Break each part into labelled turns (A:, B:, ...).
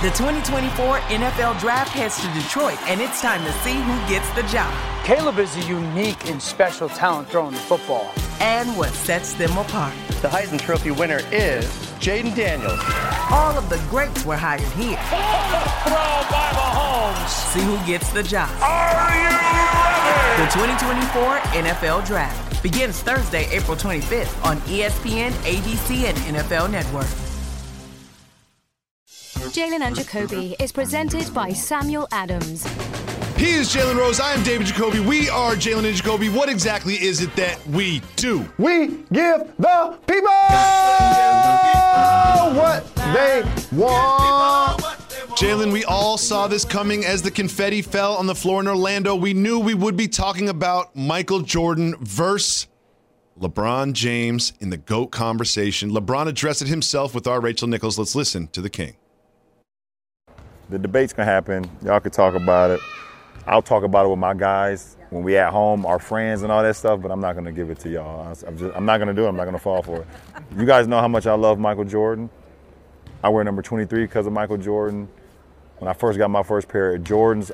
A: The 2024 NFL Draft heads to Detroit, and it's time to see who gets the job.
B: Caleb is a unique and special talent throwing the football.
A: And what sets them apart.
C: The Heisman Trophy winner is Jaden Daniels.
A: All of the greats were hired here.
D: Throw by Mahomes.
A: See who gets the job.
D: Are you ready?
A: The 2024 NFL Draft begins Thursday, April 25th on ESPN, ABC, and NFL Network.
E: Jalen and Jacoby is presented by Samuel Adams.
F: He is Jalen Rose. I am David Jacoby. We are Jalen and Jacoby. What exactly is it that we do?
G: We give the people what they want.
F: Jalen, we all saw this coming as the confetti fell on the floor in Orlando. We knew we would be talking about Michael Jordan versus LeBron James in the GOAT conversation. LeBron addressed it himself with our Rachel Nichols. Let's listen to the King.
H: The debate's going to happen. Y'all can talk about it. I'll talk about it with my guys when we at home, our friends and all that stuff, but I'm not going to give it to y'all. I'm not going to do it. I'm not going to fall for it. You guys know how much I love Michael Jordan. I wear number 23 because of Michael Jordan. When I first got my first pair of Jordans,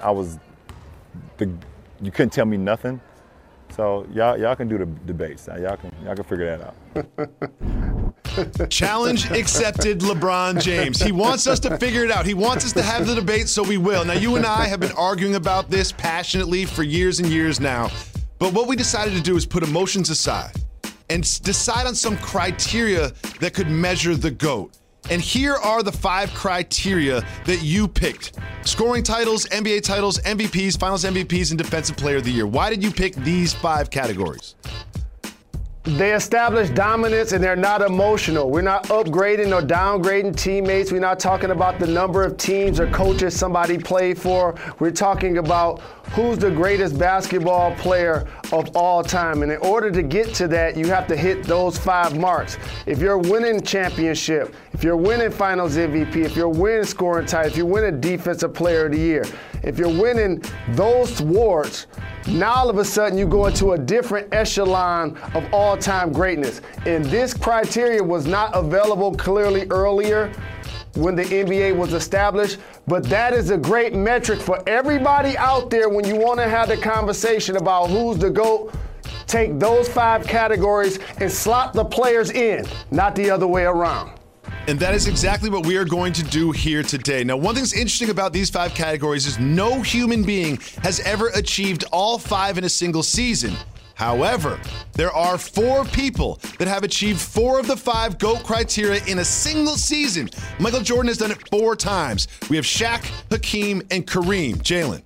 H: you couldn't tell me nothing. So y'all can do the debates. Y'all can figure that out.
F: Challenge accepted, LeBron James. He wants us to figure it out. He wants us to have the debate, so we will. Now, you and I have been arguing about this passionately for years and years now. But what we decided to do is put emotions aside and decide on some criteria that could measure the GOAT. And here are the 5 criteria that you picked. Scoring titles, NBA titles, MVPs, Finals MVPs, and Defensive Player of the Year. Why did you pick these 5 categories?
G: They establish dominance and they're not emotional. We're not upgrading or downgrading teammates. We're not talking about the number of teams or coaches somebody played for. We're talking about who's the greatest basketball player of all time. And in order to get to that, you have to hit those 5 marks. If you're winning championship, if you're winning Finals MVP, if you're winning scoring title, if you're winning Defensive Player of the Year, if you're winning those awards, now all of a sudden you go into a different echelon of all-time greatness. And this criteria was not available clearly earlier when the NBA was established, but that is a great metric for everybody out there when you want to have the conversation about who's the GOAT. Take those 5 categories and slot the players in, not the other way around.
F: And that is exactly what we are going to do here today. Now, one thing's interesting about these 5 categories is no human being has ever achieved all 5 in a single season. However, there are 4 people that have achieved 4 of the 5 GOAT criteria in a single season. Michael Jordan has done it 4 times. We have Shaq, Hakeem, and Kareem. Jalen.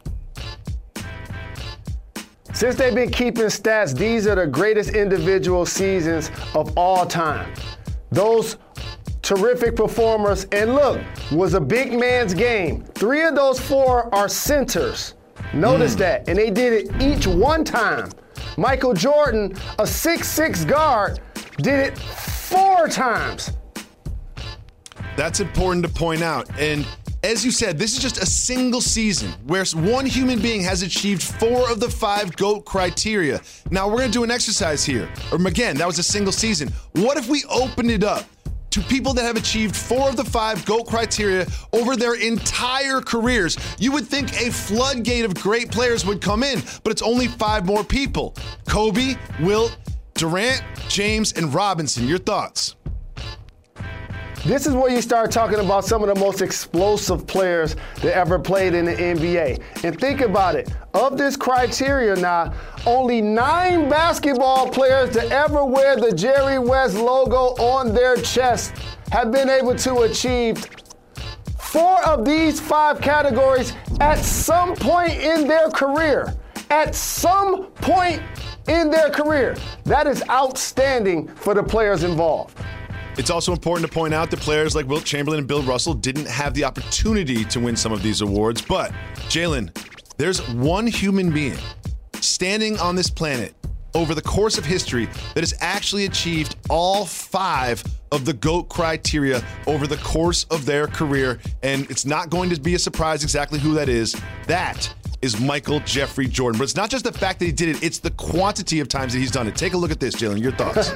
G: Since they've been keeping stats, these are the greatest individual seasons of all time. Those terrific performers, and look, was a big man's game. 3 of those 4 are centers. Notice that, and they did it each one time. Michael Jordan, a 6'6" guard, did it 4 times.
F: That's important to point out. And as you said, this is just a single season where one human being has achieved 4 of the 5 GOAT criteria. Now, we're going to do an exercise here. Again, that was a single season. What if we opened it up to people that have achieved 4 of the 5 GOAT criteria over their entire careers? You would think a floodgate of great players would come in, but it's only 5 more people. Kobe, Wilt, Durant, James, and Robinson. Your thoughts?
G: This is where you start talking about some of the most explosive players that ever played in the NBA. And think about it. Of this criteria now, only 9 basketball players to ever wear the Jerry West logo on their chest have been able to achieve 4 of these 5 categories at some point in their career. At some point in their career. That is outstanding for the players involved.
F: It's also important to point out that players like Wilt Chamberlain and Bill Russell didn't have the opportunity to win some of these awards. But, Jalen, there's one human being standing on this planet over the course of history that has actually achieved all 5 of the GOAT criteria over the course of their career. And it's not going to be a surprise exactly who that is. That is Michael Jeffrey Jordan. But it's not just the fact that he did it, it's the quantity of times that he's done it. Take a look at this, Jalen. Your thoughts?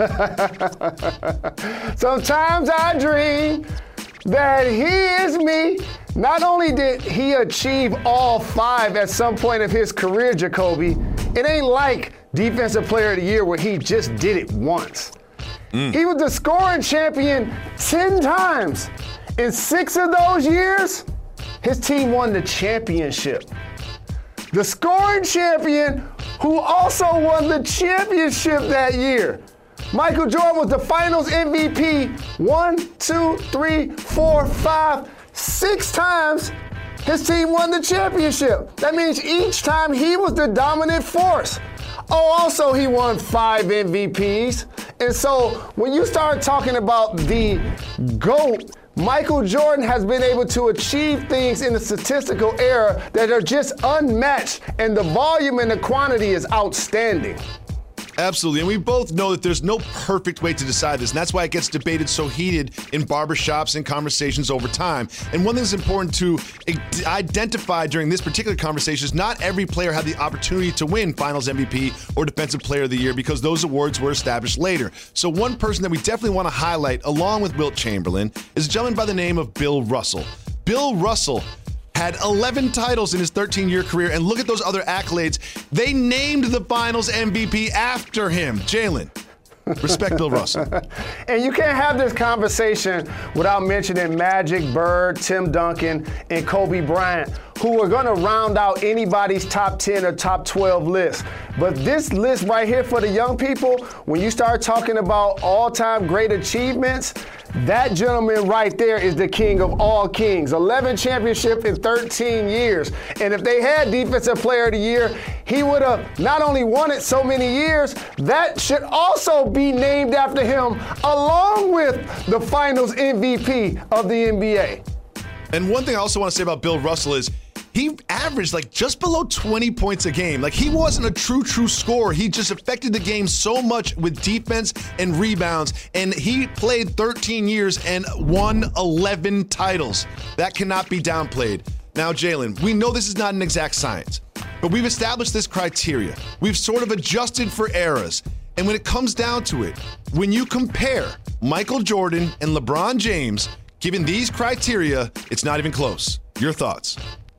G: Sometimes I dream that he is me. Not only did he achieve all 5 at some point of his career, Jacoby, it ain't like Defensive Player of the Year where he just did it once. He was the scoring champion 10 times. In 6 of those years, his team won the championship. The scoring champion who also won the championship that year. Michael Jordan was the Finals MVP 6 times. His team won the championship. That means each time he was the dominant force. Oh, also he won 5 MVPs. And so when you start talking about the GOAT, Michael Jordan has been able to achieve things in the statistical era that are just unmatched, and the volume and the quantity is outstanding.
F: Absolutely, and we both know that there's no perfect way to decide this, and that's why it gets debated so heated in barbershops and conversations over time. And one thing that's important to identify during this particular conversation is not every player had the opportunity to win Finals MVP or Defensive Player of the Year because those awards were established later. So one person that we definitely want to highlight, along with Wilt Chamberlain, is a gentleman by the name of Bill Russell. Bill Russell had 11 titles in his 13-year career, and look at those other accolades. They named the Finals MVP after him. Jalen, respect Bill Russell.
G: And you can't have this conversation without mentioning Magic, Bird, Tim Duncan, and Kobe Bryant, who are going to round out anybody's top 10 or top 12 list. But this list right here for the young people, when you start talking about all-time great achievements, that gentleman right there is the king of all kings. 11 championships in 13 years. And if they had Defensive Player of the Year, he would have not only won it so many years, that should also be named after him, along with the Finals MVP of the NBA.
F: And one thing I also want to say about Bill Russell is he averaged like just below 20 points a game. Like he wasn't a true scorer. He just affected the game so much with defense and rebounds. And he played 13 years and won 11 titles. That cannot be downplayed. Now, Jalen, we know this is not an exact science, but we've established this criteria. We've sort of adjusted for eras. And when it comes down to it, when you compare Michael Jordan and LeBron James, given these criteria, it's not even close. Your thoughts?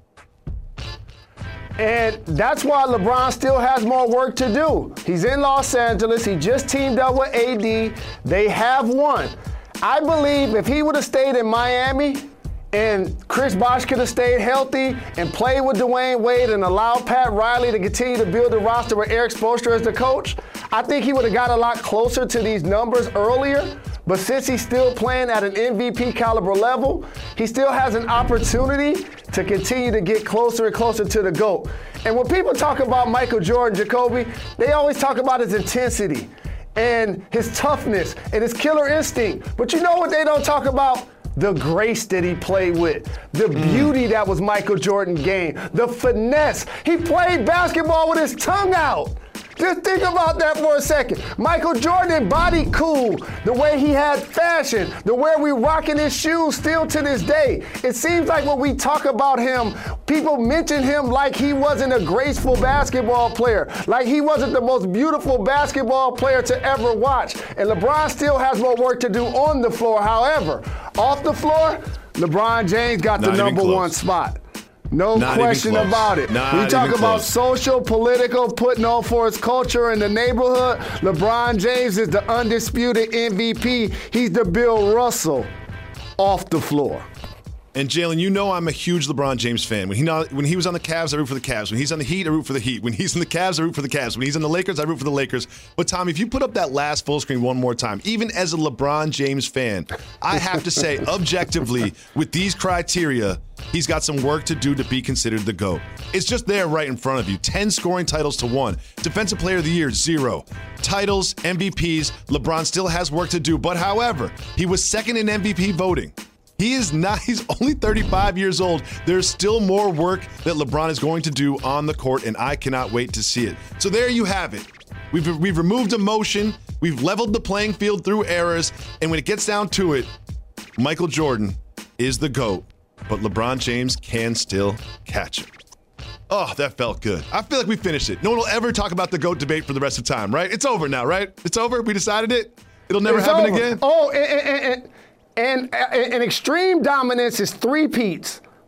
G: And that's why LeBron still has more work to do. He's in Los Angeles. He just teamed up with AD. They have won. I believe if he would have stayed in Miami and Chris Bosh could have stayed healthy and played with Dwayne Wade and allowed Pat Riley to continue to build the roster with Eric Spoelstra as the coach, I think he would have got a lot closer to these numbers earlier. But since he's still playing at an MVP caliber level, he still has an opportunity to continue to get closer and closer to the GOAT. And when people talk about Michael Jordan, Jacoby, they always talk about his intensity and his toughness and his killer instinct. But you know what they don't talk about? The grace that he played with, the beauty that was Michael Jordan's game, the finesse. He played basketball with his tongue out. Just think about that for a second. Michael Jordan embodied cool, the way he had fashion, the way we rocking his shoes still to this day. It seems like when we talk about him, people mention him like he wasn't a graceful basketball player, like he wasn't the most beautiful basketball player to ever watch. And LeBron still has more work to do on the floor. However, off the floor, LeBron James got the number one spot. No question about it. We talk about social, political, putting on for his culture in the neighborhood. LeBron James is the undisputed MVP. He's the Bill Russell off the floor.
F: And Jalen, you know I'm a huge LeBron James fan. When he was on the Cavs, I root for the Cavs. When he's on the Heat, I root for the Heat. When he's in the Cavs, I root for the Cavs. When he's on the Lakers, I root for the Lakers. But Tommy, if you put up that last full screen one more time, even as a LeBron James fan, I have to say, objectively, with these criteria, he's got some work to do to be considered the GOAT. It's just there right in front of you. 10 scoring titles to 1. Defensive Player of the Year, 0. Titles, MVPs, LeBron still has work to do. But however, he was second in MVP voting. He's only 35 years old. There's still more work that LeBron is going to do on the court, and I cannot wait to see it. So there you have it. We've removed emotion. We've leveled the playing field through eras. And when it gets down to it, Michael Jordan is the GOAT, but LeBron James can still catch him. Oh, that felt good. I feel like we finished it. No one will ever talk about the GOAT debate for the rest of time, right? It's over now, right? It's over? We decided it? It'll never happen again?
G: Oh, and extreme dominance is 3 peats.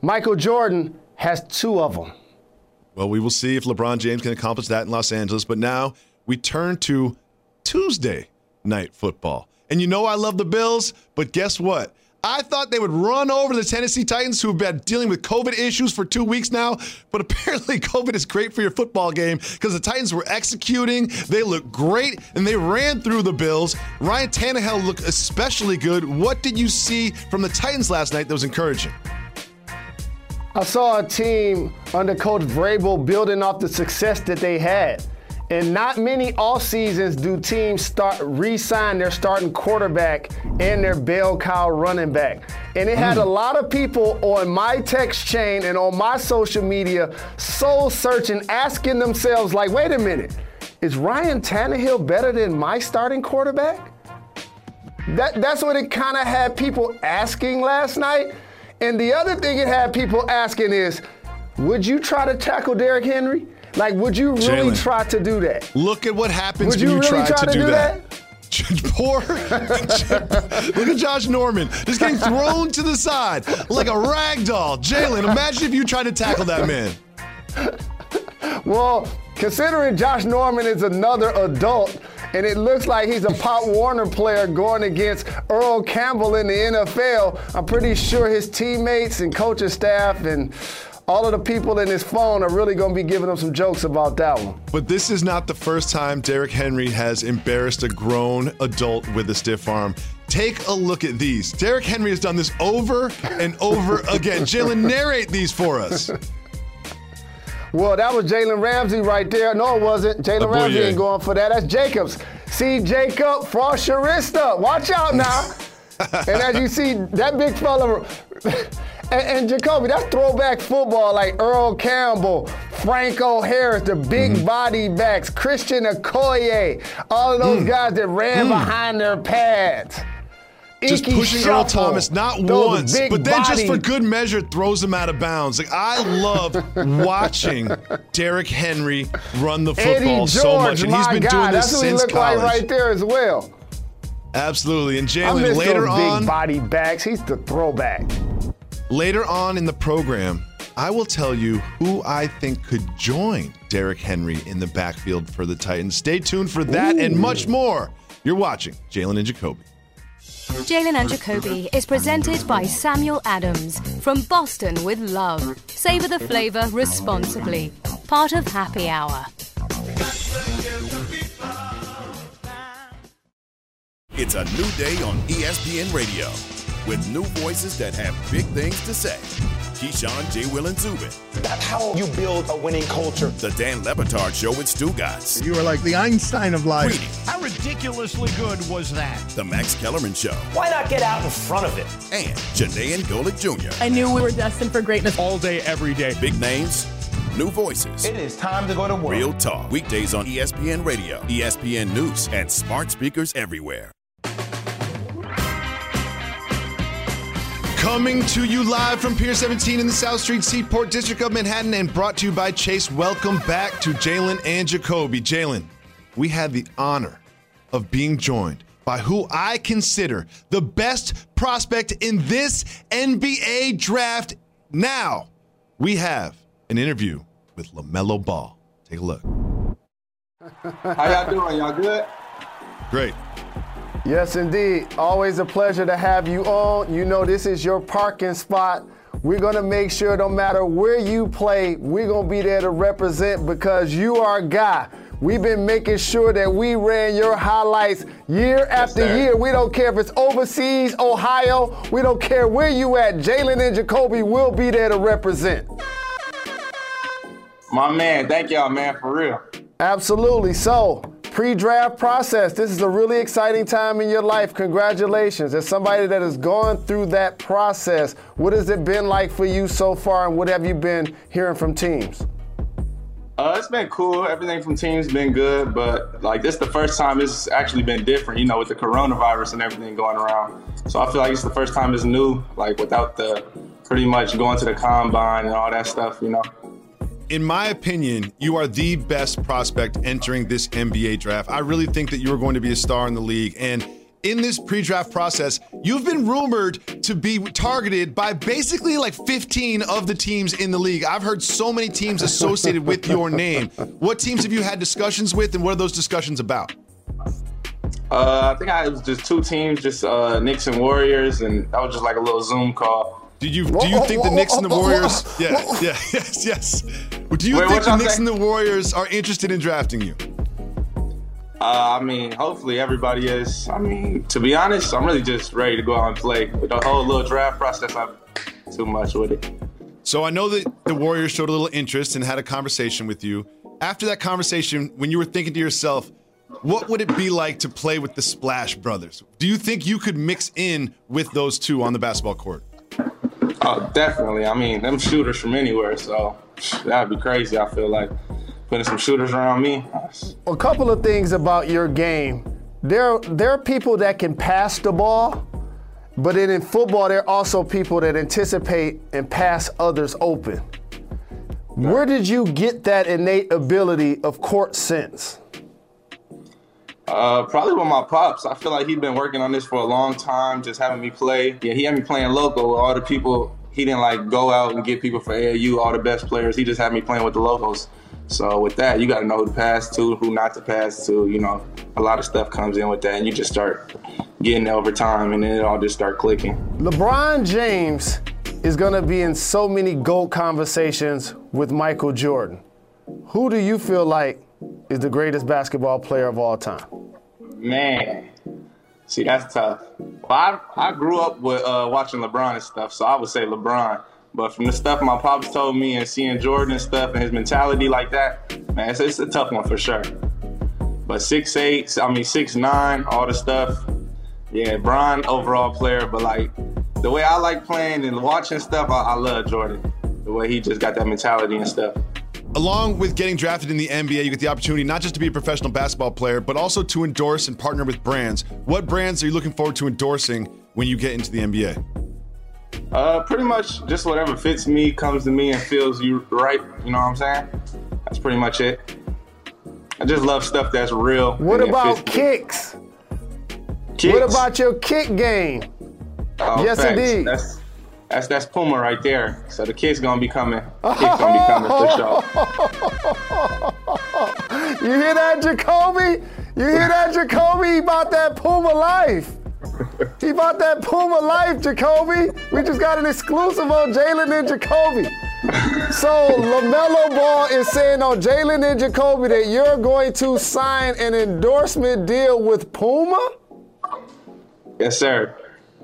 G: Michael Jordan has 2 of them.
F: Well, we will see if LeBron James can accomplish that in Los Angeles. But now we turn to Tuesday night football. And you know I love the Bills, but guess what? I thought they would run over the Tennessee Titans, who have been dealing with COVID issues for 2 weeks now. But apparently COVID is great for your football game because the Titans were executing. They looked great, and they ran through the Bills. Ryan Tannehill looked especially good. What did you see from the Titans last night that was encouraging?
G: I saw a team under Coach Vrabel building off the success that they had. And not many off seasons do teams re-sign their starting quarterback and their bell cow running back. And it had a lot of people on my text chain and on my social media soul searching, asking themselves like, wait a minute, is Ryan Tannehill better than my starting quarterback? That's what it kind of had people asking last night. And the other thing it had people asking is, would you try to tackle Derrick Henry? Like, would you really try to do that?
F: Look at what happens when you try to do that. Look at Josh Norman just getting thrown to the side like a rag doll. Jalen, imagine if you tried to tackle that man.
G: Well, considering Josh Norman is another adult, and it looks like he's a Pop Warner player going against Earl Campbell in the NFL, I'm pretty sure his teammates and coaching staff and all of the people in his phone are really going to be giving him some jokes about that one.
F: But this is not the first time Derrick Henry has embarrassed a grown adult with a stiff arm. Take a look at these. Derrick Henry has done this over and over again. Jalen, narrate these for us.
G: Well, that was Jalen Ramsey right there. No, it wasn't. Jalen Ramsey ain't going for that. That's Jacobs. See, Jacob, frost your wrist up. Watch out now. And as you see, that big fella... And Jacoby, that's throwback football like Earl Campbell, Franco Harris, the big body backs, Christian Okoye, all of those guys that ran behind their pads.
F: Just pushing Shuffle, Earl Thomas not once, but then just for good measure throws him out of bounds. Like, I love watching Derrick Henry run the football so much, and he's been doing this since college. That's what he looked like right
G: there as well.
F: Absolutely, and Jalen later on,
G: big body backs, he's the throwback.
F: Later on in the program, I will tell you who I think could join Derrick Henry in the backfield for the Titans. Stay tuned for that and much more. You're watching Jalen and Jacoby.
E: Jalen and Jacoby is presented by Samuel Adams from Boston with Love. Savor the flavor responsibly. Part of Happy Hour.
I: It's a new day on ESPN Radio with new voices that have big things to say. Keyshawn, J. Will, and Zubin.
J: That's how you build a winning culture.
I: The Dan Le Batard Show with Stu Gatz.
K: You are like the Einstein of life.
I: Reading.
D: How ridiculously good was that?
I: The Max Kellerman Show.
J: Why not get out in front of it?
I: And Janae and Golick Jr.
L: I knew we were destined for greatness.
D: All day, every day.
I: Big names, new voices.
J: It is time to go to work.
I: Real talk. Weekdays on ESPN Radio, ESPN News, and smart speakers everywhere.
F: Coming to you live from Pier 17 in the South Street Seaport District of Manhattan and brought to you by Chase. Welcome back to Jalen and Jacoby. Jalen, we had the honor of being joined by who I consider the best prospect in this NBA draft. Now, we have an interview with LaMelo Ball. Take a look.
M: How y'all doing? Y'all good?
F: Great.
G: Yes, indeed. Always a pleasure to have you on. You know this is your parking spot. We're going to make sure no matter where you play, we're going to be there to represent because you are a guy. We've been making sure that we ran your highlights year after year. We don't care if it's overseas, Ohio. We don't care where you at. Jalen and Jacoby will be there to represent.
M: My man, thank y'all, man, for real.
G: Absolutely. So, pre-draft process. This is a really exciting time in your life. Congratulations. As somebody that has gone through that process, what has it been like for you so far, and what have you been hearing from teams?
M: It's been cool. Everything from teams been good, but like this is the first time it's actually been different, you know, with the coronavirus and everything going around. So I feel like it's the first time it's new, like without the pretty much going to the combine and all that stuff, you know.
F: In my opinion, you are the best prospect entering this NBA draft. I really think that you are going to be a star in the league. And in this pre-draft process, you've been rumored to be targeted by basically like 15 of the teams in the league. I've heard so many teams associated with your name. What teams have you had discussions with, and what are those discussions about?
M: I think it was just 2 teams, just Knicks and Warriors, and that was just like a little Zoom call.
F: Do you think the Knicks and the Warriors? Yes. Do you think the Knicks and the Warriors are interested in drafting you?
M: I mean, hopefully everybody is. I mean, to be honest, I'm really just ready to go out and play. With the whole little draft process, I'm too much with it.
F: So I know that the Warriors showed a little interest and had a conversation with you. After that conversation, when you were thinking to yourself, what would it be like to play with the Splash Brothers? Do you think you could mix in with those two on the basketball court?
M: Oh, definitely. I mean, them shooters from anywhere, so that'd be crazy, I feel like. Putting some shooters around me.
G: A couple of things about your game. There are people that can pass the ball, but then in football, there are also people that anticipate and pass others open. Where did you get that innate ability of court sense?
M: Probably with my pops. I feel like he'd been working on this for a long time, just having me play. Yeah, he had me playing local with all the people. He didn't like go out and get people for AAU, all the best players. He just had me playing with the locals. So with that, you got to know who to pass to, who not to pass to. You know, a lot of stuff comes in with that, and you just start getting it over time, and then it all just start clicking.
G: LeBron James is going to be in so many GOAT conversations with Michael Jordan. Who do you feel like is the greatest basketball player of all time?
M: Man, see, that's tough. Well, I grew up with watching LeBron and stuff, so I would say LeBron. But from the stuff my pops told me and seeing Jordan and stuff and his mentality like that, man, it's a tough one for sure. But 6'9", all the stuff, yeah, Bron overall player. But like the way I like playing and watching stuff, I love Jordan. The way he just got that mentality and stuff.
F: Along with getting drafted in the NBA, you get the opportunity not just to be a professional basketball player, but also to endorse and partner with brands. What brands are you looking forward to endorsing when you get into the NBA?
M: Pretty much just whatever fits me, comes to me, and feels you right. You know what I'm saying? That's pretty much it. I just love stuff that's real.
G: What about kicks? What about your kick game? Yes,
M: facts.
G: Indeed.
M: That's Puma right there. So the kid's gonna be coming. Kid's gonna be coming for
G: sure. You hear that, Jacoby? You hear that, Jacoby? He bought that Puma life. He bought that Puma life, Jacoby. We just got an exclusive on Jalen and Jacoby. So LaMelo Ball is saying on Jalen and Jacoby that you're going to sign an endorsement deal with Puma?
M: Yes, sir.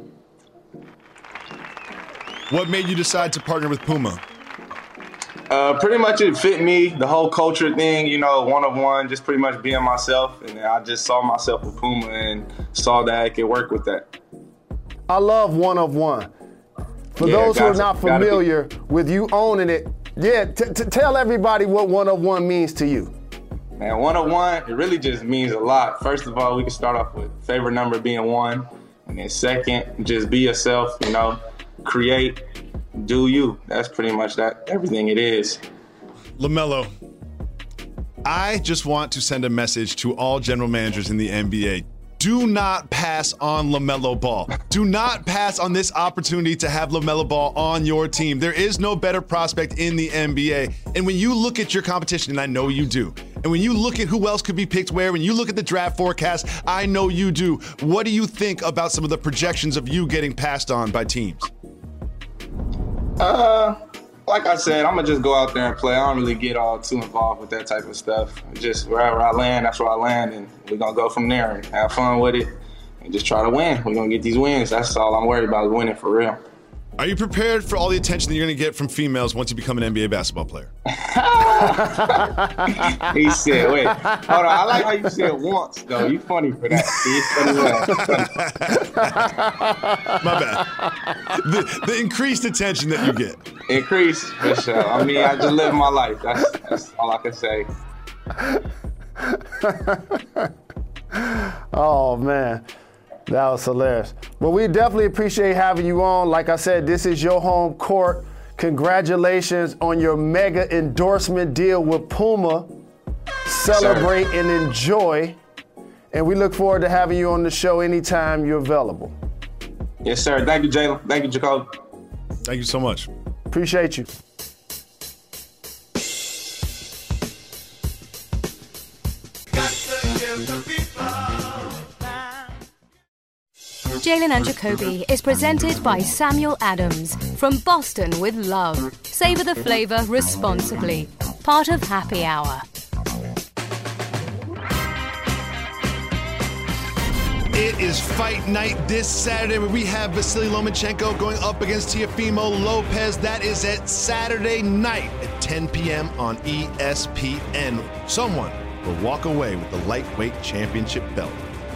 F: What made you decide to partner with Puma?
M: Pretty much it fit me, the whole culture thing, you know, one-of-one, just pretty much being myself. And I just saw myself with Puma and saw that I could work with that.
G: I love one-of-one. For those who are not familiar with you owning it, tell everybody what one-of-one means to you.
M: Man, one-of-one, it really just means a lot. First of all, we can start off with favorite number being 1. And then second, just be yourself, you know, create. Do you. That's pretty much that. Everything it is.
F: LaMelo, I just want to send a message to all general managers in the NBA. Do not pass on LaMelo Ball. Do not pass on this opportunity to have LaMelo Ball on your team. There is no better prospect in the NBA. And when you look at your competition, and I know you do, and when you look at who else could be picked where, when you look at the draft forecast, I know you do. What do you think about some of the projections of you getting passed on by teams?
M: Like I said, I'm going to just go out there and play. I don't really get all too involved with that type of stuff. Just wherever I land, that's where I land, and we're going to go from there and have fun with it and just try to win. We're going to get these wins. That's all I'm worried about, is winning for real.
F: Are you prepared for all the attention that you're going to get from females once you become an NBA basketball player?
M: He said, wait, hold on. I like how you said once, though. You funny for that.
F: My bad. The increased attention that you get.
M: Increase, for sure. I mean, I just live my life. That's all I can say.
G: Oh, man. That was hilarious. Well, we definitely appreciate having you on. Like I said, this is your home court. Congratulations on your mega endorsement deal with Puma. Celebrate and enjoy. And we look forward to having you on the show anytime you're available.
M: Yes, sir. Thank you, Jalen. Thank you, Jacoby.
F: Thank you so much.
G: Appreciate you.
E: Jalen and Jacoby is presented by Samuel Adams from Boston with Love. Savor the flavor responsibly. Part of Happy Hour.
F: It is fight night this Saturday where we have Vasily Lomachenko going up against Teofimo Lopez. That is at Saturday night at 10 p.m. on ESPN. Someone will walk away with the lightweight championship belt.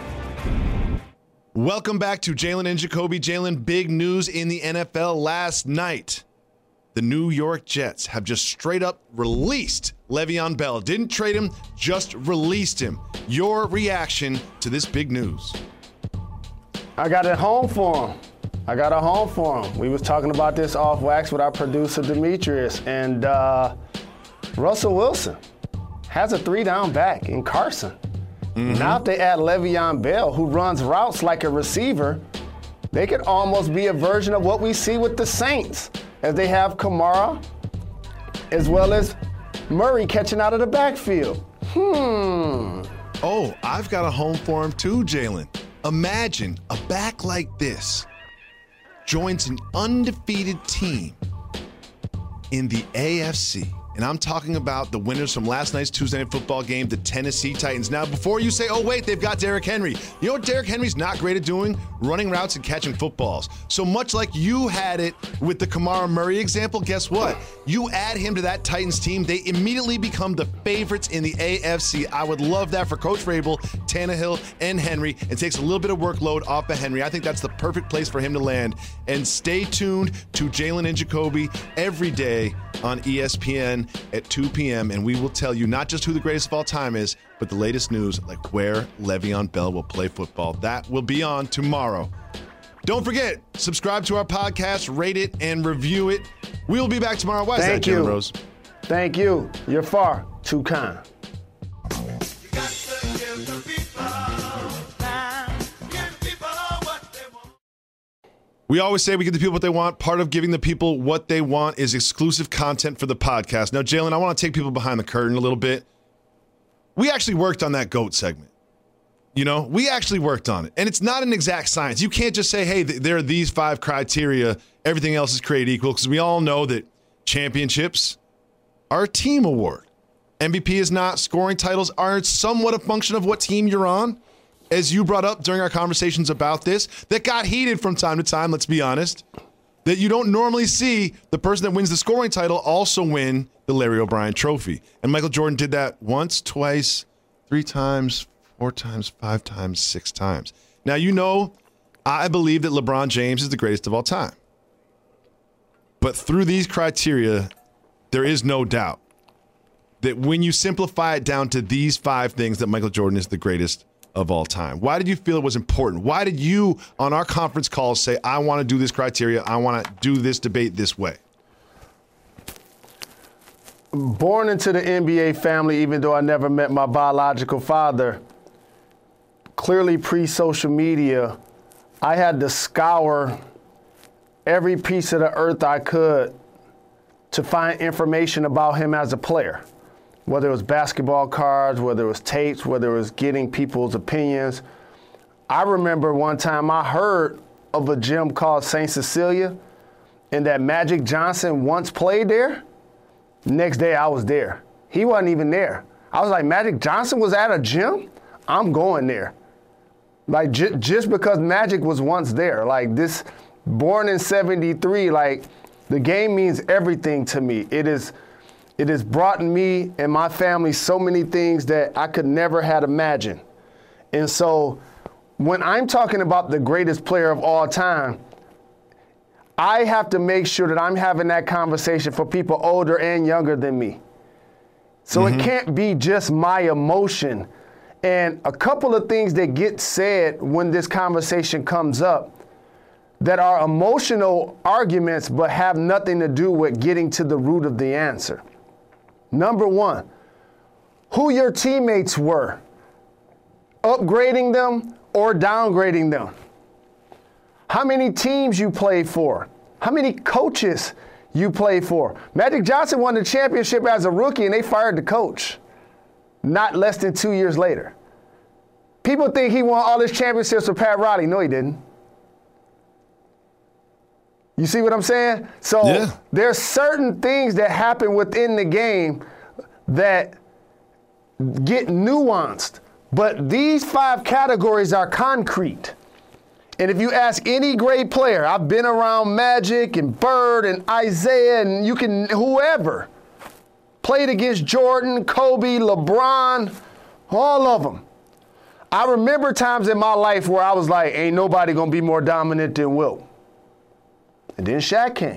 F: Welcome back to Jalen and Jacoby. Jalen, big news in the NFL last night. The New York Jets have just straight up released Le'Veon Bell. Didn't trade him, just released him. Your reaction to this big news?
G: I got it home for him. We was talking about this off wax with our producer Demetrius, and Russell Wilson has a 3-down back in Carson. Mm-hmm. Now if they add Le'Veon Bell, who runs routes like a receiver, they could almost be a version of what we see with the Saints, as they have Kamara as well as Murray catching out of the backfield.
F: Oh, I've got a home for him too, Jalen. Imagine a back like this joins an undefeated team in the AFC. And I'm talking about the winners from last night's Tuesday Night Football game, the Tennessee Titans. Now, before you say, oh, wait, they've got Derrick Henry. You know what Derrick Henry's not great at doing? Running routes and catching footballs. So much like you had it with the Kamara Murray example, guess what? You add him to that Titans team, they immediately become the favorites in the AFC. I would love that for Coach Vrabel, Tannehill, and Henry. It takes a little bit of workload off of Henry. I think that's the perfect place for him to land. And stay tuned to Jalen and Jacoby every day on ESPN at 2 p.m. and we will tell you not just who the greatest of all time is, but the latest news, like where Le'Veon Bell will play football. That will be on tomorrow. Don't forget, subscribe to our podcast, rate it, and review it. We'll be back tomorrow. Why is that, Jalen Rose?
G: Thank you. You're far too kind.
F: We always say we give the people what they want. Part of giving the people what they want is exclusive content for the podcast. Now, Jalen, I want to take people behind the curtain a little bit. We actually worked on that GOAT segment. You know, we actually worked on it. And it's not an exact science. You can't just say, hey, there are these 5 criteria, everything else is created equal, because we all know that championships are a team award. MVP is not. Scoring titles are somewhat a function of what team you're on. As you brought up during our conversations about this, that got heated from time to time, let's be honest, that you don't normally see the person that wins the scoring title also win the Larry O'Brien trophy. And Michael Jordan did that once, twice, 3 times, 4 times, 5 times, 6 times. Now, you know, I believe that LeBron James is the greatest of all time. But through these criteria, there is no doubt that when you simplify it down to these 5 things, that Michael Jordan is the greatest of all time. Why did you feel it was important? Why did you, on our conference calls, say, I want to do this criteria, I want to do this debate this way?
G: Born into the NBA family, even though I never met my biological father, clearly pre-social media, I had to scour every piece of the earth I could to find information about him as a player. Whether it was basketball cards, whether it was tapes, whether it was getting people's opinions. I remember one time I heard of a gym called St. Cecilia and that Magic Johnson once played there. Next day I was there. He wasn't even there. I was like, Magic Johnson was at a gym? I'm going there. Like just because Magic was once there. Like this, born in 73, like the game means everything to me. It has brought me and my family so many things that I could never have imagined. And so when I'm talking about the greatest player of all time, I have to make sure that I'm having that conversation for people older and younger than me. So It can't be just my emotion. And a couple of things that get said when this conversation comes up that are emotional arguments but have nothing to do with getting to the root of the answer. Number one, who your teammates were. upgrading them or downgrading them. How many teams you play for. How many coaches you play for. Magic Johnson won the championship as a rookie and they fired the coach not less than 2 years later. People think he won all his championships with Pat Riley. No, he didn't. You see what I'm saying? So there's certain things that happen within the game that get nuanced. But these 5 categories are concrete. And if you ask any great player, I've been around Magic and Bird and Isaiah and whoever, played against Jordan, Kobe, LeBron, all of them. I remember times in my life where I was like, ain't nobody going to be more dominant than Wilt. And then Shaq came.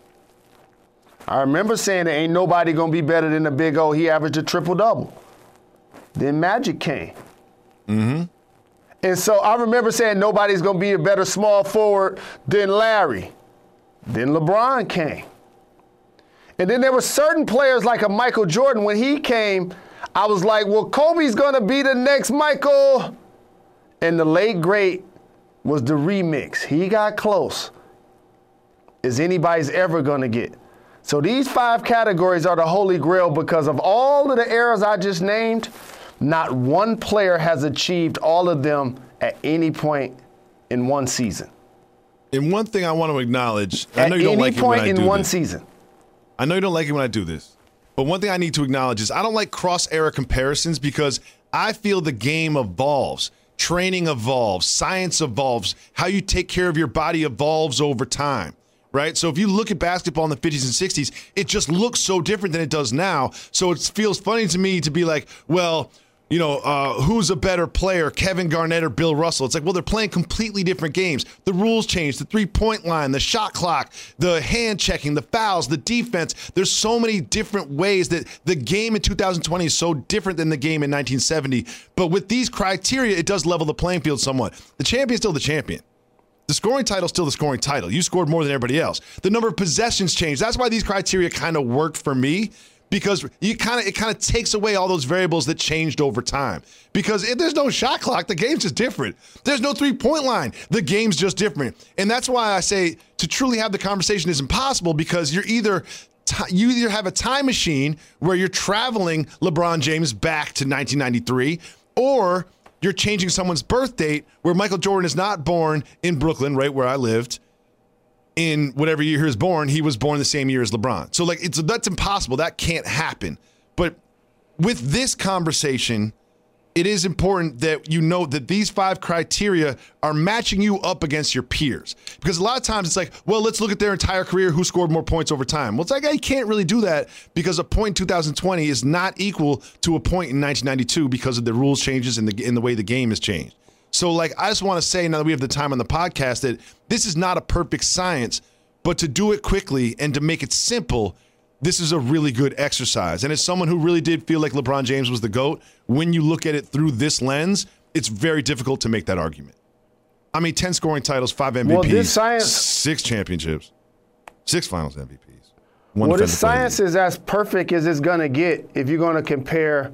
G: I remember saying there ain't nobody going to be better than the Big O. He averaged a triple-double. Then Magic came. Mm-hmm. And so I remember saying nobody's going to be a better small forward than Larry. Then LeBron came. And then there were certain players like a Michael Jordan. When he came, I was like, well, Kobe's going to be the next Michael. And the late great was the remix. He got close as anybody's ever going to get. So these 5 categories are the holy grail because of all of the eras I just named, not one player has achieved all of them at any point in one season.
F: And one thing I want to acknowledge, I know you don't like it when I do this. At any point in one season.
G: I
F: know you don't like it when I do this. But one thing I need to acknowledge is I don't like cross-era comparisons because I feel the game evolves. Training evolves. Science evolves. How you take care of your body evolves over time. Right? So if you look at basketball in the 50s and 60s, it just looks so different than it does now. So it feels funny to me to be like, well, you know, who's a better player, Kevin Garnett or Bill Russell? It's like, well, they're playing completely different games. The rules change, the three-point line, the shot clock, the hand checking, the fouls, the defense. There's so many different ways that the game in 2020 is so different than the game in 1970. But with these criteria, it does level the playing field somewhat. The champion's still the champion. The scoring title is still the scoring title. You scored more than everybody else. The number of possessions changed. That's why these criteria kind of worked for me, because it kind of takes away all those variables that changed over time. Because if there's no shot clock, the game's just different. There's no three-point line, the game's just different. And that's why I say to truly have the conversation is impossible, because you either have a time machine where you're traveling LeBron James back to 1993, or you're changing someone's birth date where Michael Jordan is not born in Brooklyn, right where I lived. In whatever year he was born, he was born the same year as LeBron. So that's impossible. That can't happen. But with this conversation, it is important that you know that these 5 criteria are matching you up against your peers. Because a lot of times it's like, well, let's look at their entire career, who scored more points over time. Well, it's like, you can't really do that because a point in 2020 is not equal to a point in 1992 because of the rules changes and the way the game has changed. So, like, I just want to say, now that we have the time on the podcast, that this is not a perfect science, but to do it quickly and to make it simple, this is a really good exercise. And as someone who really did feel like LeBron James was the GOAT, when you look at it through this lens, it's very difficult to make that argument. I mean, 10 scoring titles, 5 MVPs, 6 championships, 6 finals MVPs.
G: This science is as perfect as it's going to get if you're going to compare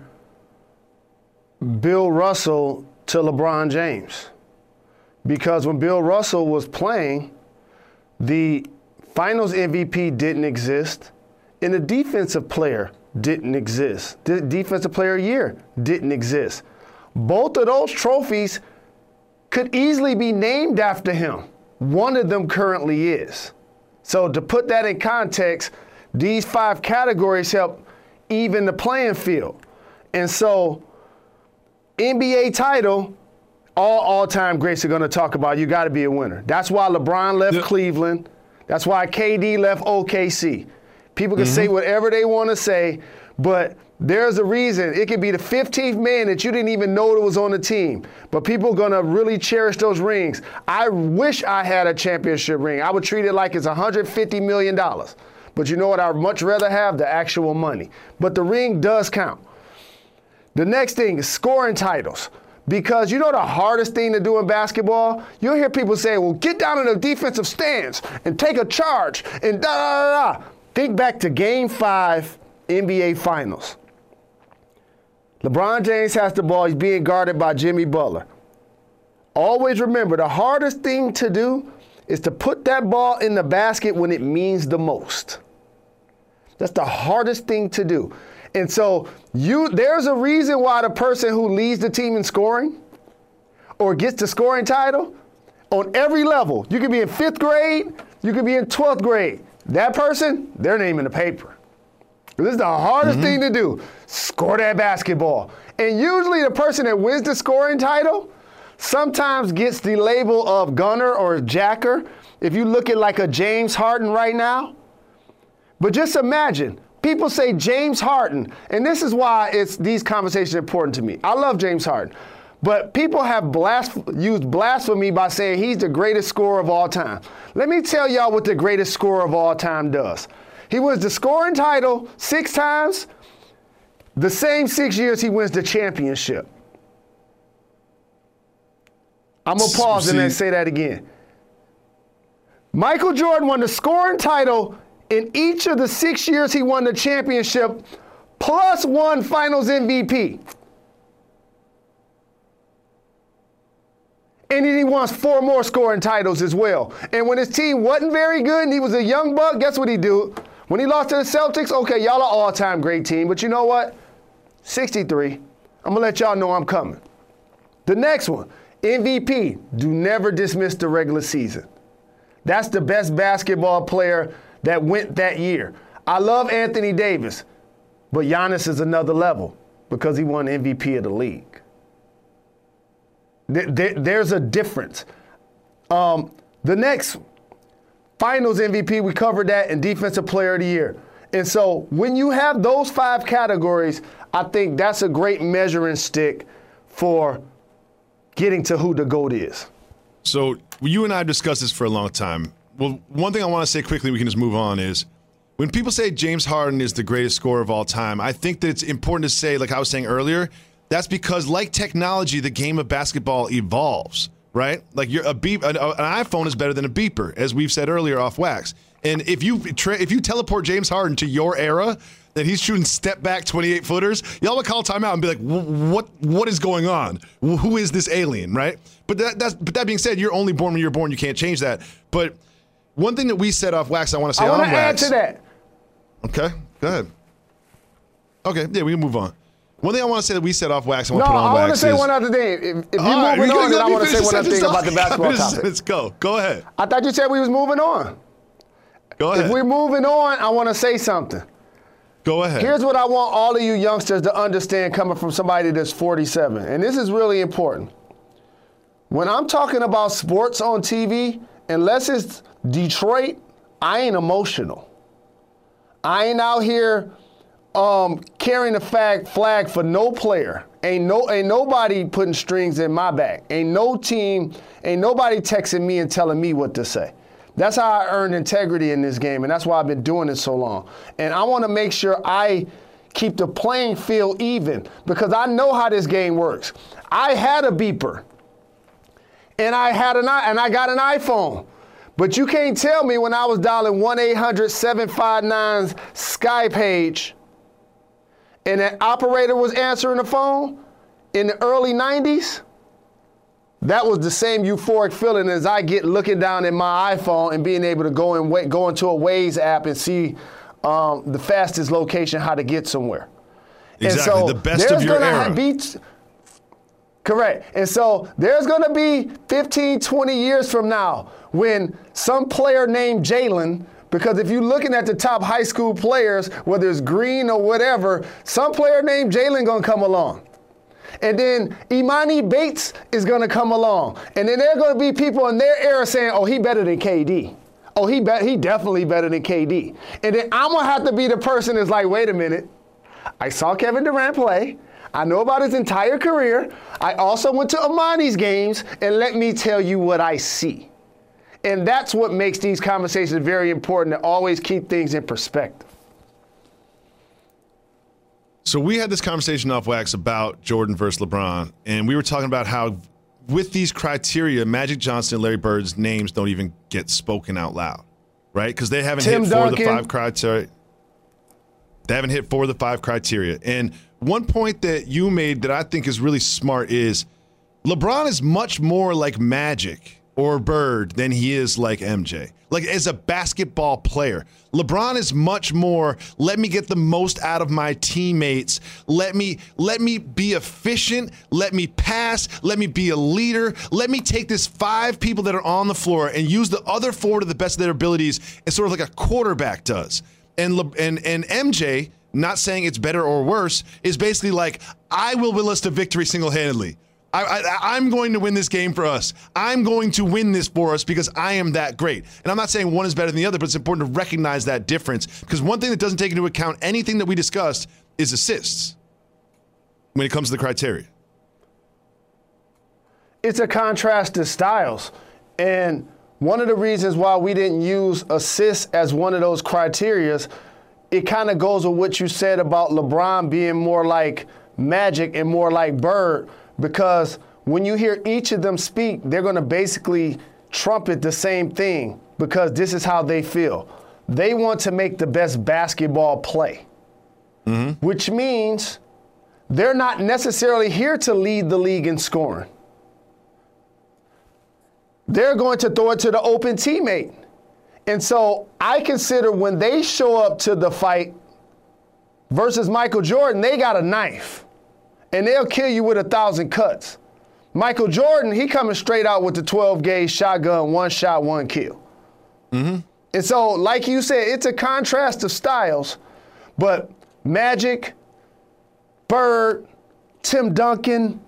G: Bill Russell to LeBron James. Because when Bill Russell was playing, the finals MVP didn't exist, and the defensive player didn't exist. The defensive player of the year didn't exist. Both of those trophies could easily be named after him. One of them currently is. So to put that in context, these 5 categories help even the playing field. And so NBA title, all-time greats are going to talk about, you got to be a winner. That's why LeBron left Cleveland. That's why KD left OKC. People can say whatever they want to say, but there's a reason. It could be the 15th man that you didn't even know that was on the team, but people are going to really cherish those rings. I wish I had a championship ring. I would treat it like it's $150 million. But you know what I'd much rather have? The actual money. But the ring does count. The next thing is scoring titles. Because you know the hardest thing to do in basketball? You'll hear people say, well, get down in the defensive stance and take a charge and da-da-da-da. Think back to Game 5 NBA Finals. LeBron James has the ball. He's being guarded by Jimmy Butler. Always remember, the hardest thing to do is to put that ball in the basket when it means the most. That's the hardest thing to do. And so there's a reason why the person who leads the team in scoring or gets the scoring title on every level, you could be in 5th grade, you could be in 12th grade. That person, their name in the paper. This is the hardest thing to do, score that basketball. And usually the person that wins the scoring title sometimes gets the label of gunner or jacker. If you look at like a James Harden right now. But just imagine, people say James Harden, and this is why these conversations are important to me. I love James Harden, but people have used blasphemy by saying he's the greatest scorer of all time. Let me tell y'all what the greatest scorer of all time does. He wins the scoring title 6 times, the same 6 years he wins the championship. I'm going to pause and then say that again. Michael Jordan won the scoring title in each of the 6 years he won the championship, plus 1 Finals MVP. And then he won 4 more scoring titles as well. And when his team wasn't very good and he was a young buck, guess what he do? When he lost to the Celtics, okay, y'all are all-time great team, but you know what? 63. I'm going to let y'all know I'm coming. The next one, MVP. Do never dismiss the regular season. That's the best basketball player that went that year. I love Anthony Davis, but Giannis is another level because he won MVP of the league. There's a difference. The next Finals MVP, we covered that, and Defensive Player of the Year. And so when you have those 5 categories, I think that's a great measuring stick for getting to who the GOAT is.
F: So you and I have discussed this for a long time. Well, one thing I want to say quickly, we can just move on, is when people say James Harden is the greatest scorer of all time, I think that it's important to say, like I was saying earlier, that's because like technology, the game of basketball evolves, right? Like an iPhone is better than a beeper, as we've said earlier off Wax. And if you teleport James Harden to your era, that he's shooting step back 28-footers, y'all would call timeout and be like, what is going on? Who is this alien, right? But that being said, you're only born when you're born. You can't change that. But one thing that we said off Wax, I want to say on Wax. I want to add to
G: that.
F: Okay, go ahead. Okay, yeah, we can move on. One thing I want to say that we said off Wax, I want to put on Wax.
G: I want to say one other thing. If you're moving on, then I want to say one other thing about the basketball topic.
F: Let's go. Go ahead.
G: I thought you said we was moving on.
F: Go ahead.
G: If we're moving on, I want to say something.
F: Go ahead.
G: Here's what I want all of you youngsters to understand coming from somebody that's 47, and this is really important. When I'm talking about sports on TV, unless it's Detroit, I ain't emotional. I ain't out here carrying the flag for no player. Ain't nobody putting strings in my back. Ain't no team, ain't nobody texting me and telling me what to say. That's how I earned integrity in this game, and that's why I've been doing it so long. And I want to make sure I keep the playing field even because I know how this game works. I had a beeper, and I got an iPhone. But you can't tell me when I was dialing 1-800-759-SKY-PAGE and that operator was answering the phone in the early 90s, that was the same euphoric feeling as I get looking down at my iPhone and being able to go into a Waze app and see the fastest location, how to get somewhere.
F: Exactly,
G: and so
F: the best of your era.
G: Correct. And so there's going to be 15, 20 years from now when some player named Jalen, because if you're looking at the top high school players, whether it's Green or whatever, some player named Jalen going to come along. And then Imani Bates is going to come along. And then there are going to be people in their era saying, oh, he better than KD. Oh, he definitely better than KD. And then I'm going to have to be the person that's like, wait a minute. I saw Kevin Durant play. I know about his entire career. I also went to Imani's games, and let me tell you what I see. And that's what makes these conversations very important, to always keep things in perspective.
F: So we had this conversation off Wax about Jordan versus LeBron, and we were talking about how with these criteria, Magic Johnson and Larry Bird's names don't even get spoken out loud, right? Because they haven't hit 4 of the 5 criteria. They haven't hit 4 of the 5 criteria. And one point that you made that I think is really smart is LeBron is much more like Magic or Bird than he is like MJ. Like as a basketball player, LeBron is much more, let me get the most out of my teammates. Let me be efficient. Let me pass. Let me be a leader. Let me take this 5 people that are on the floor and use the other 4 to the best of their abilities as sort of like a quarterback does. And MJ, not saying it's better or worse, is basically like, I will will us to victory single-handedly. I'm going to win this game for us. I'm going to win this for us because I am that great. And I'm not saying one is better than the other, but it's important to recognize that difference because one thing that doesn't take into account anything that we discussed is assists when it comes to the criteria.
G: It's a contrast to styles. And one of the reasons why we didn't use assists as one of those criterias, it kind of goes with what you said about LeBron being more like Magic and more like Bird. Because when you hear each of them speak, they're going to basically trumpet the same thing because this is how they feel. They want to make the best basketball play, which means they're not necessarily here to lead the league in scoring. They're going to throw it to the open teammate. And so I consider when they show up to the fight versus Michael Jordan, they got a knife. And they'll kill you with 1,000 cuts. Michael Jordan, he coming straight out with the 12-gauge shotgun, 1 shot, 1 kill. And so, like you said, it's a contrast of styles. But Magic, Bird, Tim Duncan,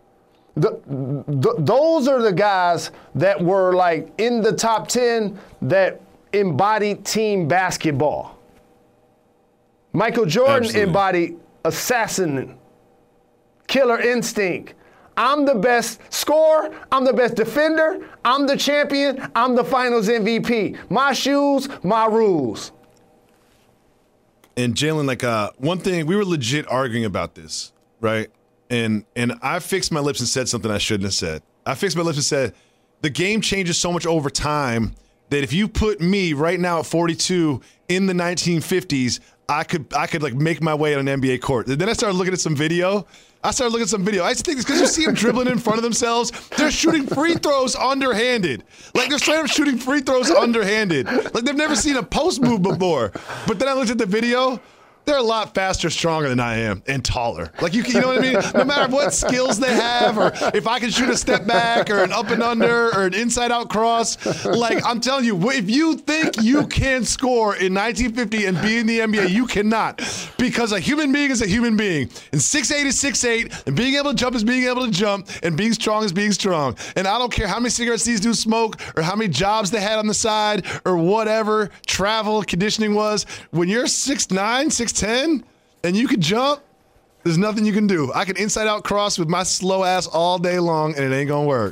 G: those are the guys that were like in the top 10 that embodied team basketball. Michael Jordan embodied assassin. Killer instinct. I'm the best scorer. I'm the best defender. I'm the champion. I'm the finals MVP. My shoes, my rules.
F: And Jalen, like one thing, we were legit arguing about this, right? And I fixed my lips and said something I shouldn't have said. I fixed my lips and said, the game changes so much over time that if you put me right now at 42 in the 1950s, I could like make my way on an NBA court. And then I started looking at some video. I used to think it's because you see them dribbling in front of themselves. They're shooting free throws underhanded. Like they're straight up shooting free throws underhanded. Like they've never seen a post move before. But then I looked at the video. They're a lot faster, stronger than I am, and taller. Like you know what I mean? No matter what skills they have, or if I can shoot a step back, or an up and under, or an inside-out cross, like I'm telling you, if you think you can score in 1950 and be in the NBA, you cannot, because a human being is a human being, and 6'8" is 6'8", and being able to jump is being able to jump, and being strong is being strong. And I don't care how many cigarettes these dudes smoke, or how many jobs they had on the side, or whatever travel conditioning was. When you're 6'9", 6'10", and you can jump, there's nothing you can do. I can inside-out cross with my slow ass all day long, and it ain't gonna work.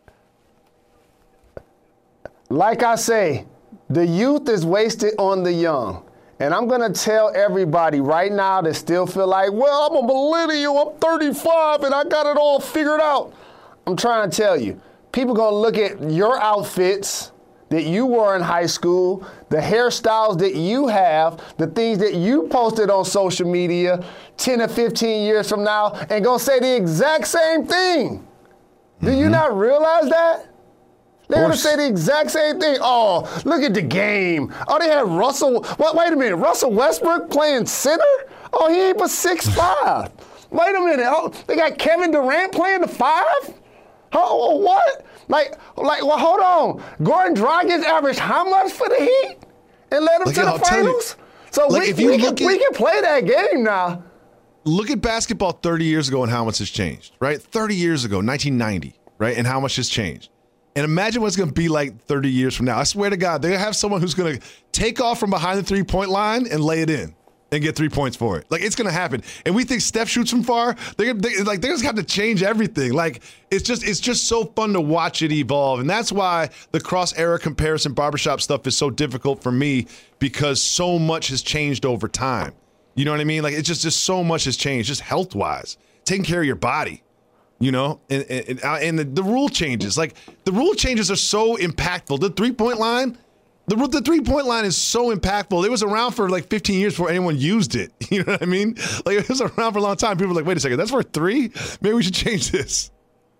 G: Like I say, the youth is wasted on the young. And I'm gonna tell everybody right now that still feel like, well, I'm a millennial, I'm 35, and I got it all figured out. I'm trying to tell you, people gonna look at your outfits that you wore in high school, the hairstyles that you have, the things that you posted on social media 10 or 15 years from now, and gonna say the exact same thing. Do you not realize that? They're gonna say the exact same thing. Oh, look at the game. Oh, they had Russell, wait a minute, Russell Westbrook playing center? Oh, he ain't but 6'5". Wait a minute, oh, they got Kevin Durant playing the 5? Oh, what? Like, well, hold on. Gordon Dragic averaged how much for the Heat? And led them to the finals? So we can play that game now.
F: Look at basketball 30 years ago and how much has changed, right? 30 years ago, 1990, right? And how much has changed. And imagine what it's going to be like 30 years from now. I swear to God, they're going to have someone who's going to take off from behind the three-point line and lay it in and get 3 points for it. Like, it's going to happen. And we think Steph shoots from far. They're just have to change everything. Like, it's just so fun to watch it evolve. And that's why the cross-era comparison barbershop stuff is so difficult for me, because so much has changed over time. You know what I mean? Like, it's just so much has changed, just health-wise. Taking care of your body, you know? And the rule changes. Like, the rule changes are so impactful. The three-point line The three-point line is so impactful. It was around for like 15 years before anyone used it. You know what I mean? Like, it was around for a long time. People were like, wait a second, that's worth 3? Maybe we should change this.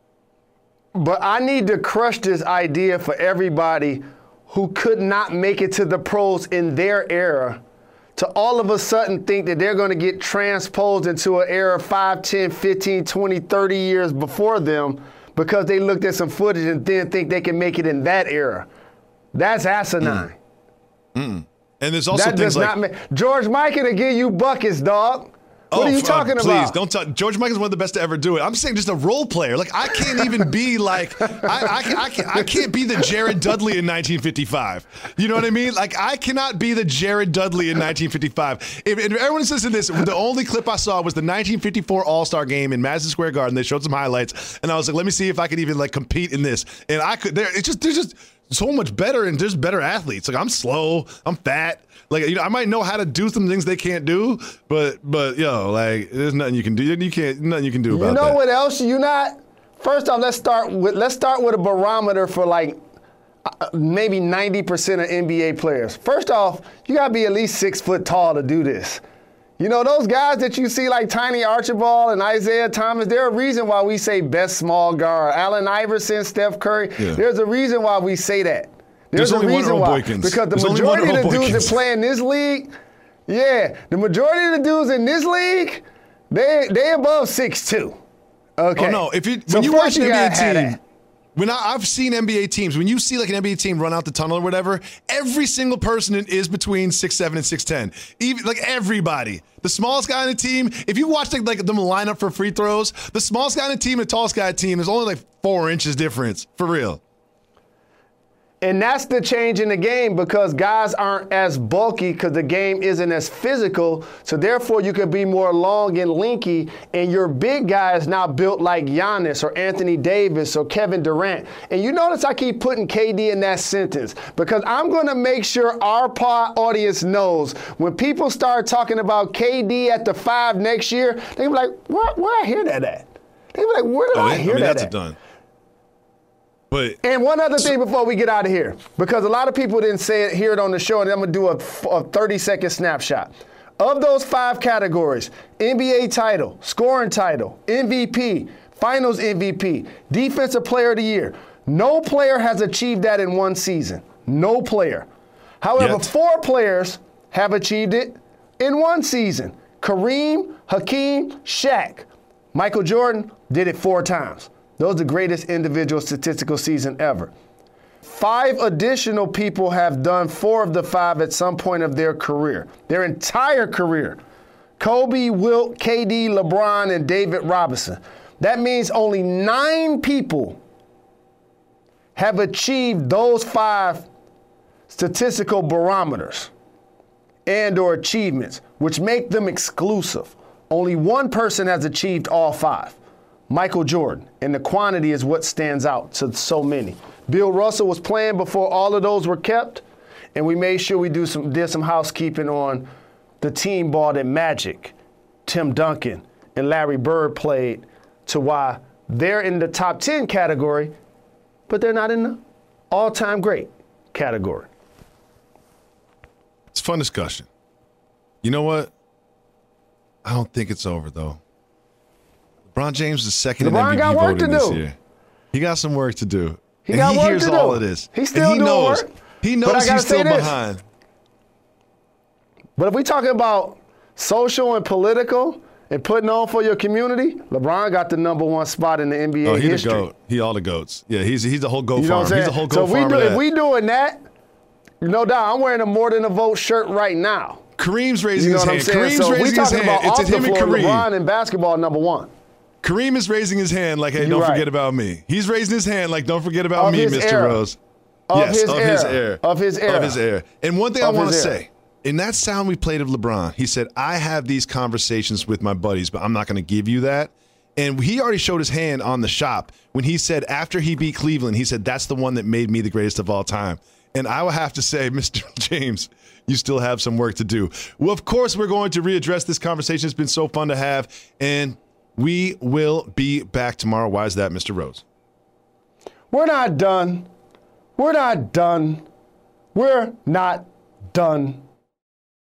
G: But I need to crush this idea for everybody who could not make it to the pros in their era to all of a sudden think that they're going to get transposed into an era 5, 10, 15, 20, 30 years before them because they looked at some footage and then think they can make it in that era. That's asinine.
F: And there's also things like
G: George Mikan to give you buckets, dog. What are you talking
F: please,
G: about?
F: Don't talk. George Mikan's one of the best to ever do it. I'm saying just a role player. Like, I can't even be like, I can't be the Jared Dudley in 1955. You know what I mean? Like, I cannot be the Jared Dudley in 1955. If everyone listens to this, the only clip I saw was the 1954 All-Star game in Madison Square Garden. They showed some highlights, and I was like, let me see if I could even like compete in this. And I could. There's just so much better, and there's better athletes. Like, I'm slow, I'm fat. Like, you know, I might know how to do some things they can't do, but yo, like, there's nothing you can do. Nothing you can do about that.
G: You know what else you not? First off, let's start with a barometer for like maybe 90% of NBA players. First off, you gotta be at least 6 foot tall to do this. You know, those guys that you see like Tiny Archibald and Isaiah Thomas, there's a reason why we say best small guard. Allen Iverson, Steph Curry, there's a reason why we say that. There's a reason why. Because the majority of the dudes that play in this league, the majority of the dudes in this league, they above 6'2". Okay.
F: Oh, no. When you watch an NBA team, when I've seen NBA teams, when you see like an NBA team run out the tunnel or whatever, every single person is between 6'7" and 6'10". Even like everybody. The smallest guy on the team, if you watch like them line up for free throws, the smallest guy on the team and the tallest guy on the team, there's only like 4 inches difference, for real.
G: And that's the change in the game because guys aren't as bulky because the game isn't as physical. So therefore, you can be more long and lanky, and your big guy is now built like Giannis or Anthony Davis or Kevin Durant. And you notice I keep putting KD in that sentence because I'm going to make sure our audience knows when people start talking about KD at the 5 next year, they be like, where I hear that at? They be like, where did I hear that at?
F: Done.
G: And one other thing before we get out of here, because a lot of people didn't hear it on the show, and I'm going to do a 30-second snapshot. Of those 5 categories, NBA title, scoring title, MVP, finals MVP, defensive player of the year, no player has achieved that in one season. No player. However, 4 players have achieved it in one season. Kareem, Hakeem, Shaq. Michael Jordan did it 4 times. Those are the greatest individual statistical season ever. 5 additional people have done 4 of the 5 at some point of their career, their entire career. Kobe, Wilt, KD, LeBron, and David Robinson. That means only 9 people have achieved those 5 statistical barometers and or achievements, which make them exclusive. Only 1 person has achieved all 5. Michael Jordan, and the quantity is what stands out to so many. Bill Russell was playing before all of those were kept, and we made sure we did some housekeeping on the team ball that Magic, Tim Duncan, and Larry Bird played to why they're in the top 10 category, but they're not in the all-time great category.
F: It's a fun discussion. You know what? I don't think it's over, though. LeBron James is second in MVP voting this year. He got some work to do. He hears all of this.
G: He's still doing work.
F: He knows he's still behind.
G: But if we're talking about social and political and putting on for your community, LeBron got the #1 spot in the NBA history.
F: The GOAT. He all the GOATs. Yeah, he's the whole GOAT
G: you know
F: farm. He's the whole GOAT farm.
G: So if we doing that, no doubt, I'm wearing a more than a vote shirt right now.
F: Kareem's raising his hand.
G: Kareem's raising his hand. It's him and Kareem. LeBron in basketball #1.
F: Kareem is raising his hand like, hey, don't forget about me. He's raising his hand like, don't forget about me, Mr. Rose. Of his era. And one thing I want to say, in that sound we played of LeBron, he said, I have these conversations with my buddies, but I'm not going to give you that. And he already showed his hand on the shop when he said after he beat Cleveland, he said, that's the one that made me the greatest of all time. And I will have to say, Mr. James, you still have some work to do. Well, of course, we're going to readdress this conversation. It's been so fun to have. And we will be back tomorrow. Why is that, Mr. Rose?
G: We're not done. We're not done. We're not done